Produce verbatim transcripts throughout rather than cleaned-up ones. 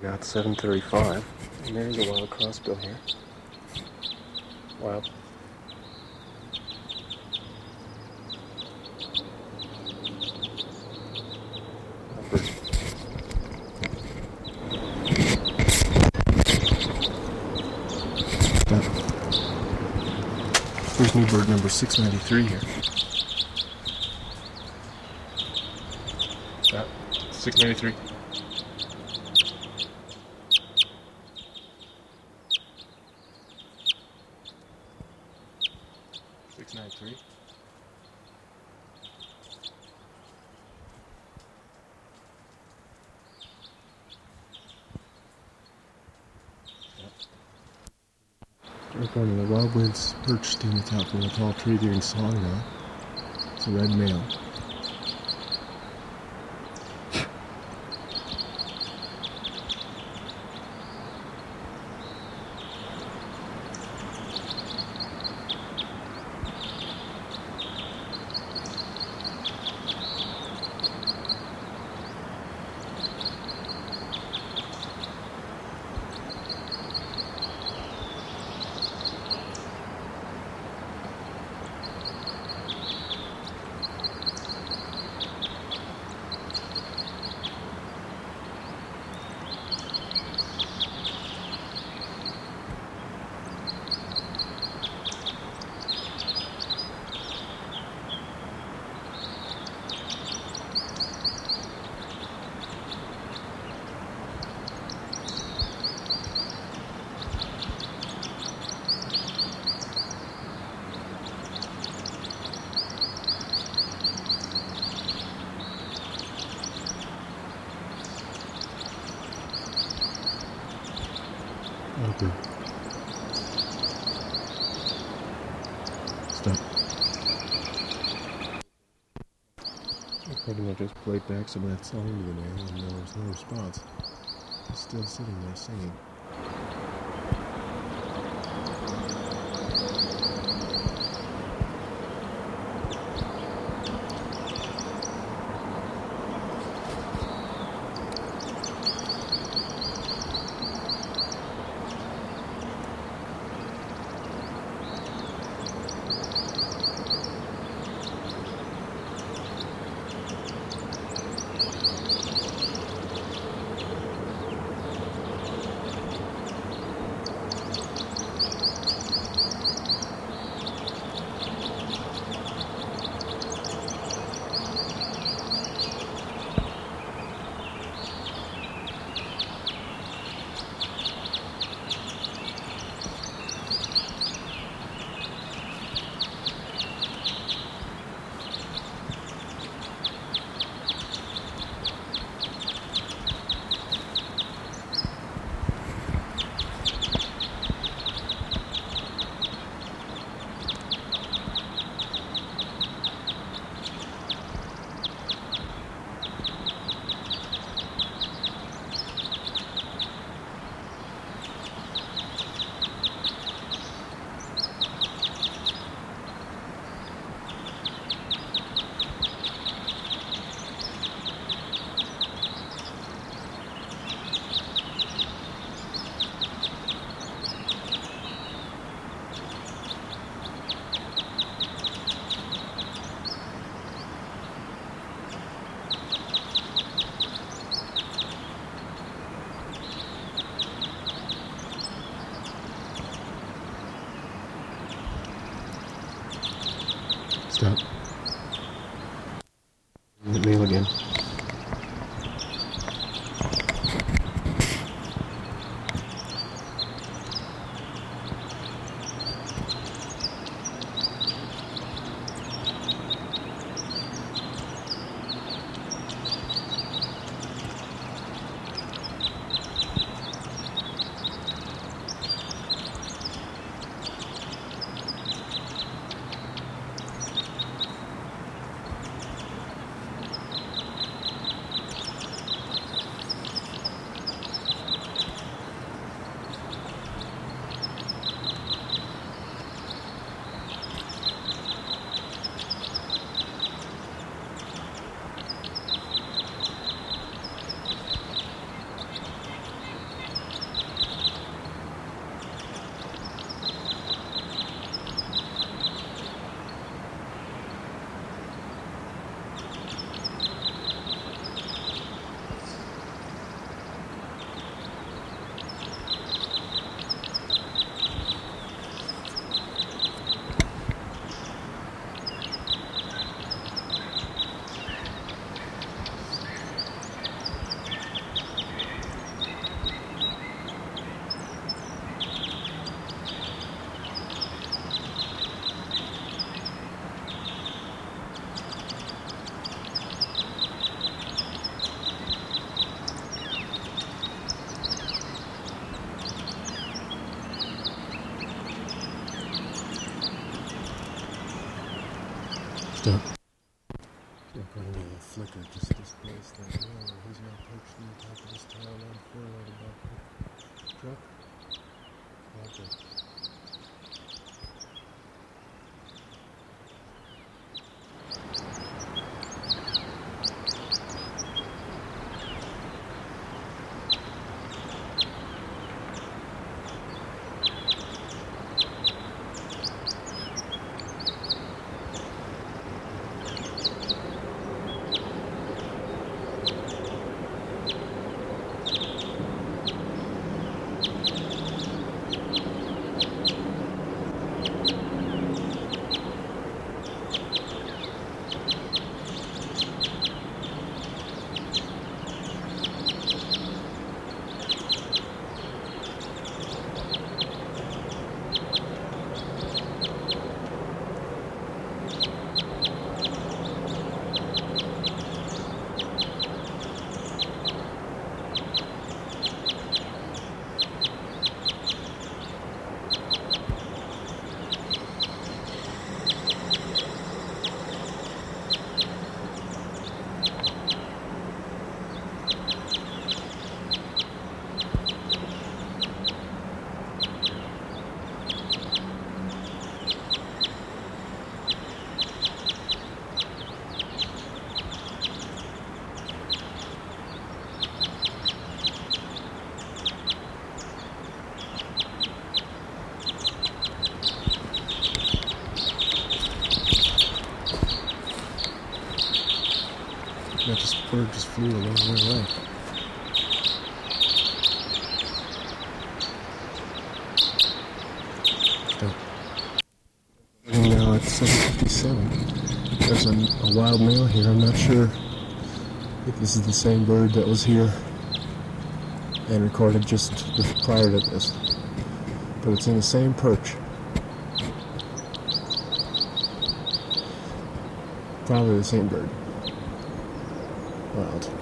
got seven thirty-five, and there's a wild crossbill here. Wild. Upper. Here's new bird number six ninety-three here. That, six ninety-three. six ninety-three. Up on the wild winds perched in the top of a tall tree during song now. It's a red male. Okay. Stop. I pretty much just played back some of that song to the male, and there was no response. He's still sitting there singing. Stop. According to the flicker, just displaced that whale. He's now perched on the top of this tail on forward above the truck. Roger. That just bird just flew a long way away. Stop. And now it's seven fifty-seven. There's a, a wild male here. I'm not sure if this is the same bird that was here and recorded just prior to this, but it's in the same perch. Probably the same bird. Wild.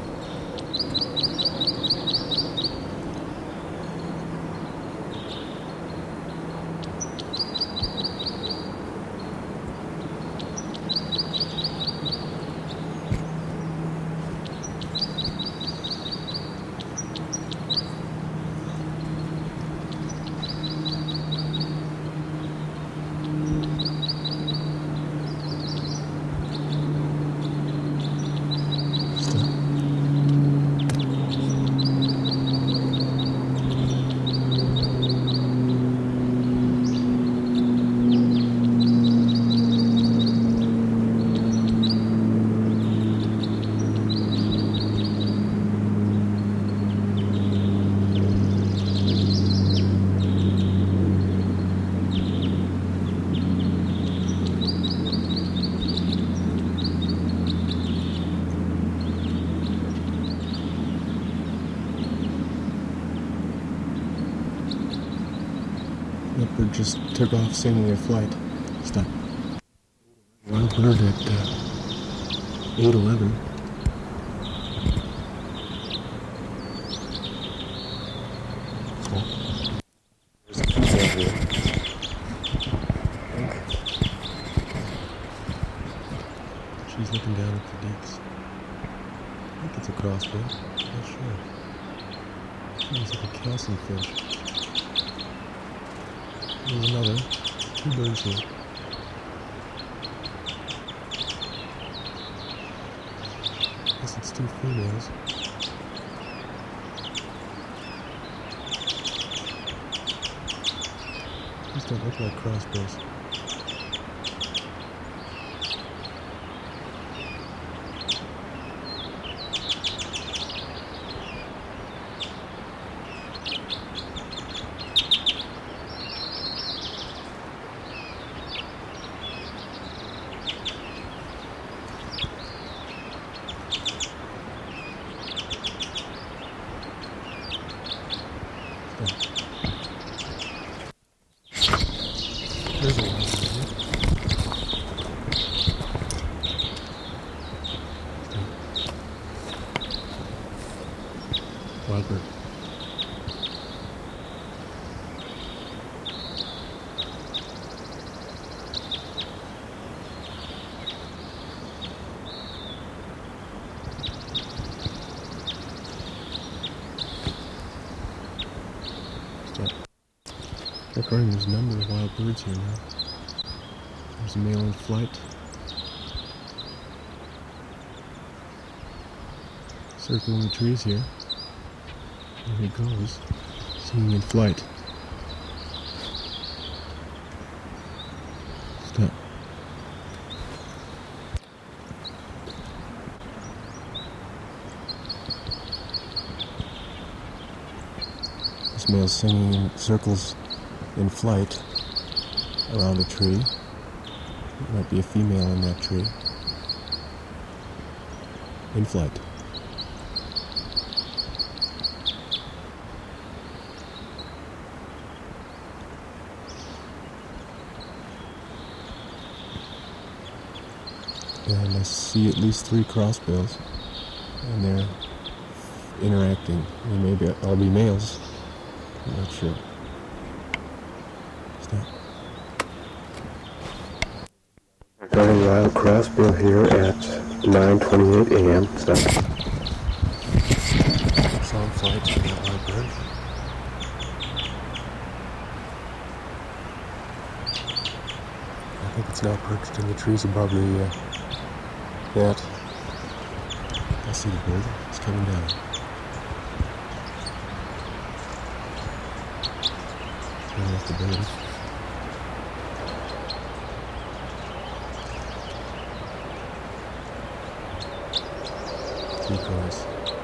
That bird just took off singing their flight. Stop. Wild bird at uh, eight eleven. Oh. There's a female here. She's looking down at the deeps. I think it's a crossbill. Not sure. Seems like a calcium fish. There's another. Two birds here. Guess it's two females. These don't look like crossbills. There's a wild bird here. Wild bird. Stop. Recording there's a number of wild birds here now. There's a male in flight. Circling the trees here. There he goes. Singing in flight. Stop. This male's singing in circles in flight around the tree. There might be a female in that tree. In flight. And I see at least three crossbills, and they're interacting. They may be, all be males. I'm not sure. Stop. Recording wild crossbill here at nine twenty-eight a m Stop. Song flights for that wild bird. I think it's now perched in the trees above the uh, that. I see the bird. It's coming down. There's the bird. Decoys.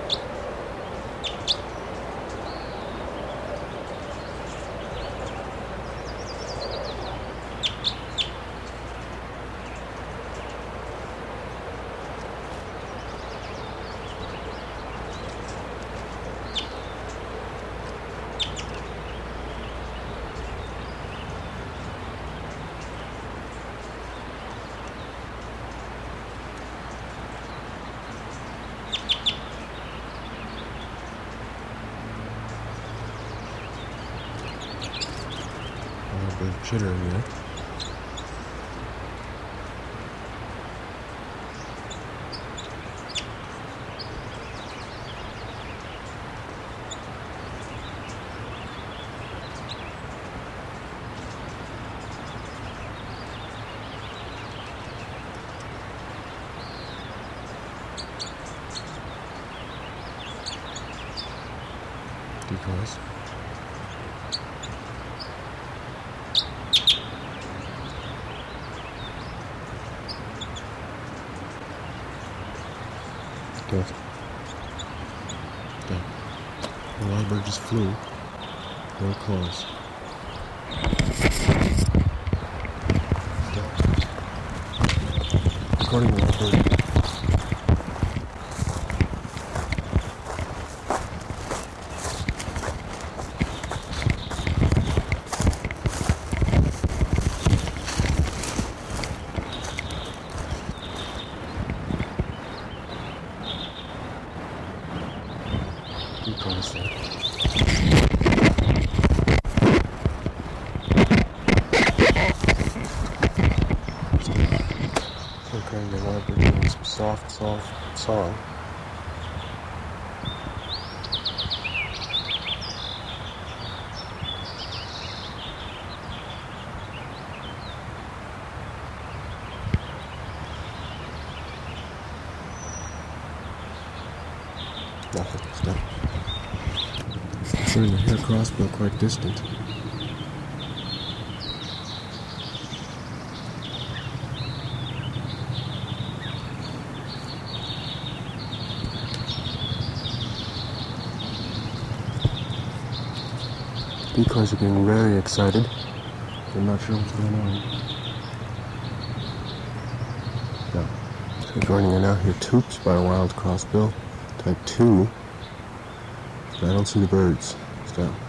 Bird chittering there. Decoys. Good. Good. The wild bird just flew real close. Good. Recording the wild bird. Decoys there. Okay, the wild bird doing some soft, soft song. Nothing. Stop. Considering the hair crossbill quite distant. Decoys are getting very excited. They're not sure what's going on. No. So joining me now here, Toops by a wild crossbill, type two. I don't see the birds. Stop.